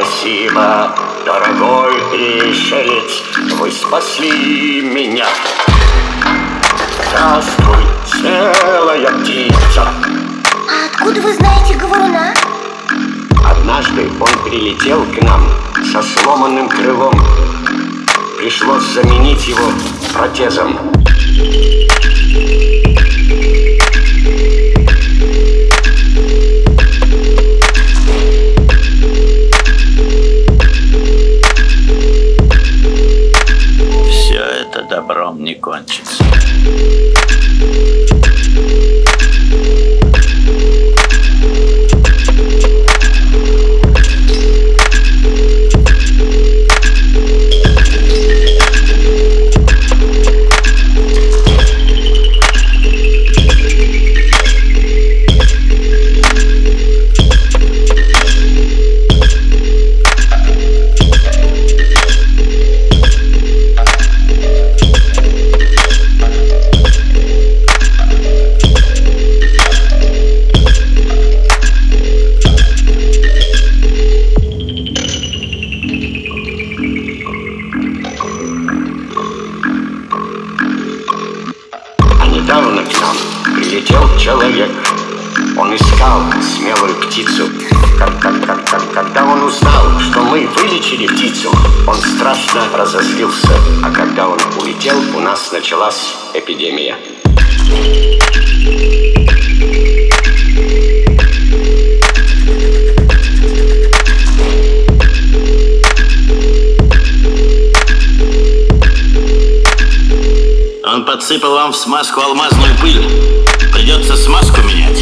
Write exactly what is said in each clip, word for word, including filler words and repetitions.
спасибо, дорогой пришелец, вы спасли меня. Здравствуй, смелая птица. А откуда вы знаете говоруна? Однажды он прилетел к нам со сломанным крылом. Пришлось заменить его протезом. Все это добром не кончится. Недавно к нам прилетел человек. Он искал смелую птицу. Как, как, как, как, когда он узнал, что мы вылечили птицу, он страшно разозлился. А когда он улетел, у нас началась эпидемия. Он подсыпал вам в смазку алмазную пыль. Придется смазку менять.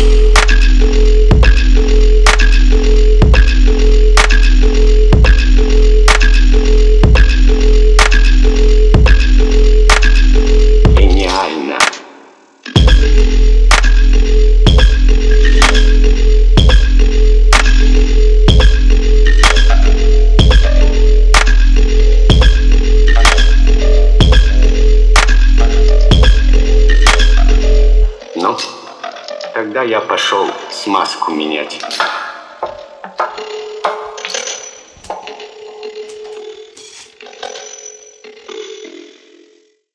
Гениально. Ну, тогда я пошел смазку менять.